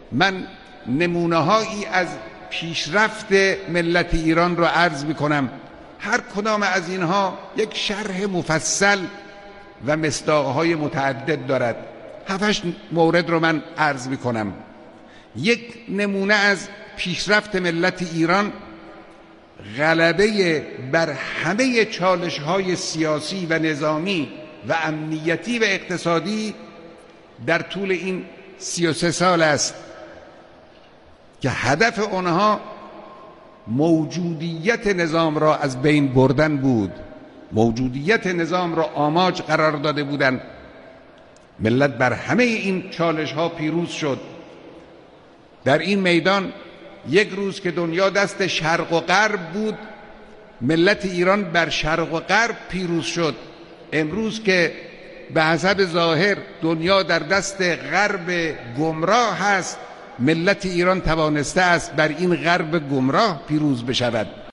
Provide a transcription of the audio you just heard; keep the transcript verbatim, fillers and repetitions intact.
من نمونه هایی از پیشرفت ملت ایران رو عرض می کنم. هر کدام از اینها یک شرح مفصل و مصداقهای متعدد دارد. هفتش مورد رو من عرض می کنم. یک نمونه از پیشرفت ملت ایران غلبه بر همه چالش‌های سیاسی و نظامی و امنیتی و اقتصادی در طول این سی و سه سال است که هدف آنها موجودیت نظام را از بین بردن بود. موجودیت نظام را آماج قرار داده بودند. ملت بر همه این چالش‌ها پیروز شد. در این میدان یک روز که دنیا دست شرق و غرب بود، ملت ایران بر شرق و غرب پیروز شد. امروز که به حسب ظاهر دنیا در دست غرب گمراه هست، ملت ایران توانسته است بر این غرب گمراه پیروز بشود.